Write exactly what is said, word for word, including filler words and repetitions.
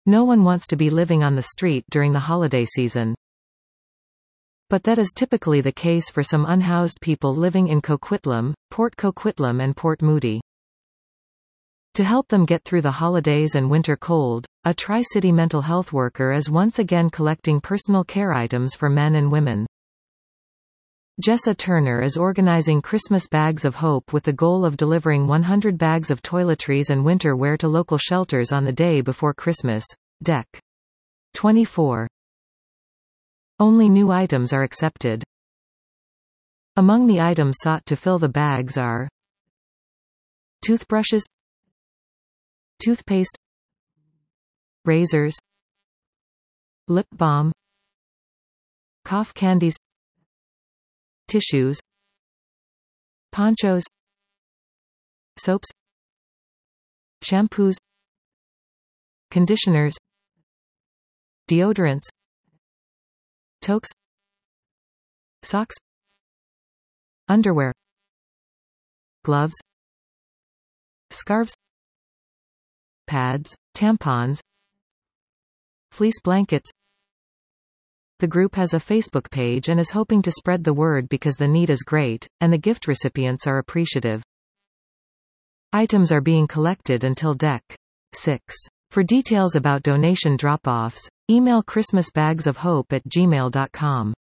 No one wants to be living on the street during the holiday season. But that is typically the case for some unhoused people living in Coquitlam, Port Coquitlam and Port Moody. To help them get through the holidays and winter cold, a Tri-City mental health worker is once again collecting personal care items for men and women. Jessa Turner is organizing Christmas Bags of Hope with the goal of delivering one hundred bags of toiletries and winter wear to local shelters on the day before Christmas. Dec. twenty-four. Only new items are accepted. Among the items sought to fill the bags are toothbrushes, toothpaste, razors, lip balm, cough candies, tissues, ponchos, soaps, shampoos, conditioners, deodorants, toques, socks, underwear, gloves, scarves, pads, tampons, fleece blankets. The group has a Facebook page and is hoping to spread the word because the need is great, and the gift recipients are appreciative. Items are being collected until Dec. six. For details about donation drop-offs, email christmasbagsofhope at gmail dot com.